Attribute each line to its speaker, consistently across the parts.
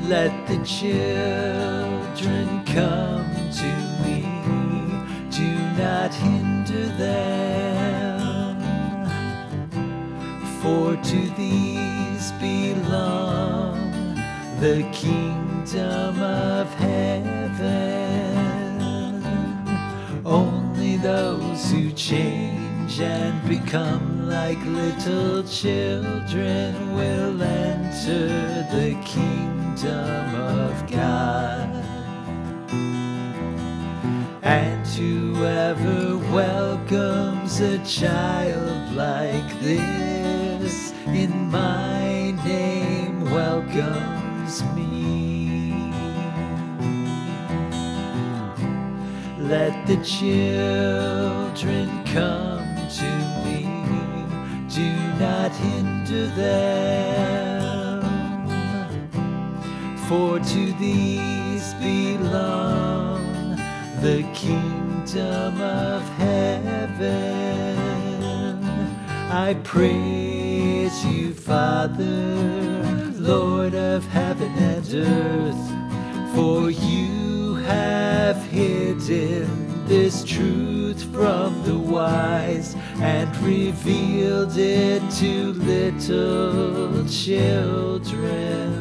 Speaker 1: Let the children come to me, do not hinder them, for to these belong the kingdom of heaven. Only those who change and become like little children will enter the kingdom of God. And whoever welcomes a child like this in my name welcomes me. Let the children come to me, do not hinder them, for to these belong the kingdom of heaven. I praise you, Father, Lord of heaven and earth, for you have hidden this truth from the wise and revealed it to little children.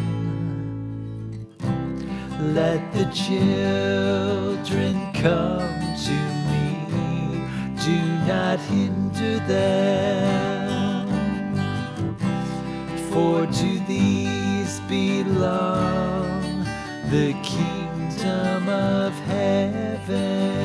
Speaker 1: Let the children come to me, do not hinder them, for to these belong the kingdom of heaven.